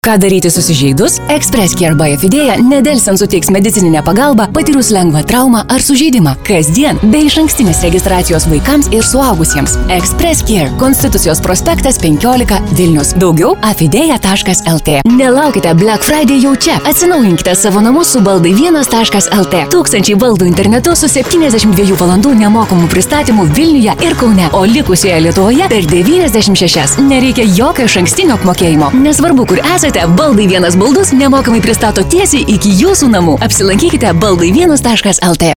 Ką daryti susižeidus? Express Care by Afidėja nedelsiant suteiks medicininę pagalbą patyrus lengvą traumą ar sužeidimą. Kasdien, be išankstinės registracijos vaikams ir suaugusiems. Express Care, Konstitucijos prospektas 15, Vilnius. Daugiau afidėja.lt. Nelaukite Black Friday jau čia. Atsinaujinkite savo namus su baldai1.lt. Tūkstančiai baldų internetu su 72 valandų nemokamų pristatymų Vilniuje ir Kaune, o likusioje Lietuvoje per 96. Nereikia jokio išankstinio apmokėjimo. Nesvarbu, kur esate. Baldai vienas baldus nemokamai pristato tiesiai iki jūsų namų. Apsilankykite baldai1.lt.